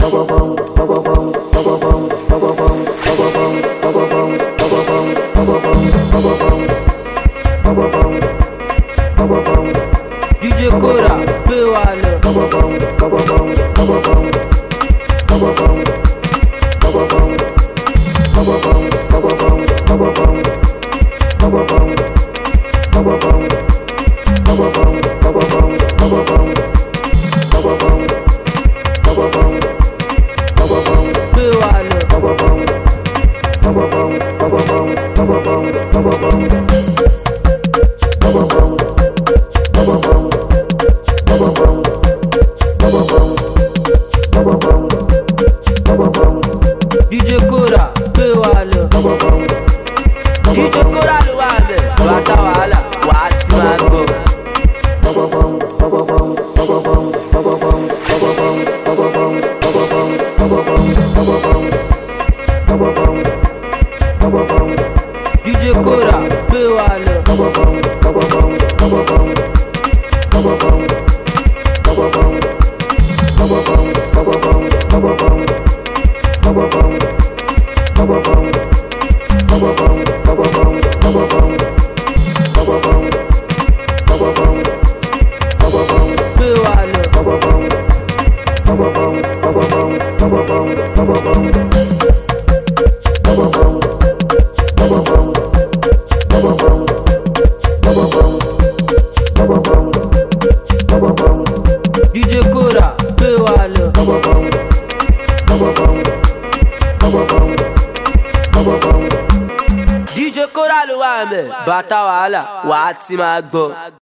DJ Cora, gbé wa lọ. DJ Cora, gbé wa lọ. DJ Cora ló wà bẹ̀, bàtà wàhálà, wà á ti máa gbọ́. DJ Cora, gbé wa lọ. DJ Cora, gbé wa lọ. DJ Cora ló wà bẹ̀, bàtà wàhálà, wà á ti máa gbọ́.